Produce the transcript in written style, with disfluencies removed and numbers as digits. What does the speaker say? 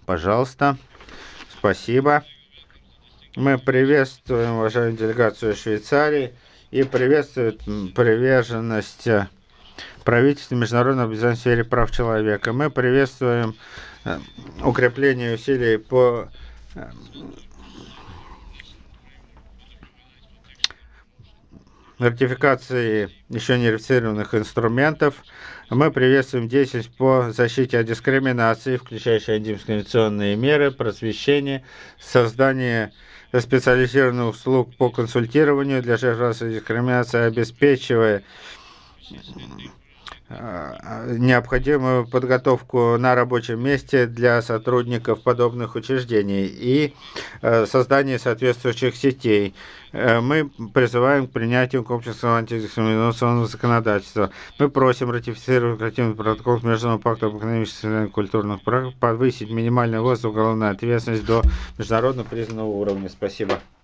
Пожалуйста. Спасибо. Мы приветствуем уважаемую делегацию Швейцарии и приветствуем приверженность правительства международного объединения в сфере прав человека. Мы приветствуем укрепление усилий по ратификации еще не ратифицированных инструментов. Мы приветствуем деятельность по защите от дискриминации, включающие антидискриминационные меры, просвещение, создание специализированных услуг по консультированию для жертв расовой дискриминации, обеспечивая необходимую подготовку на рабочем месте для сотрудников подобных учреждений и создание соответствующих сетей. Мы призываем к принятию комплексного антидискриминационного законодательства. Мы просим ратифицировать коллективный протокол к Международному пакту об экономических и культурных правах, повысить минимальный возраст уголовной ответственности до международно признанного уровня. Спасибо.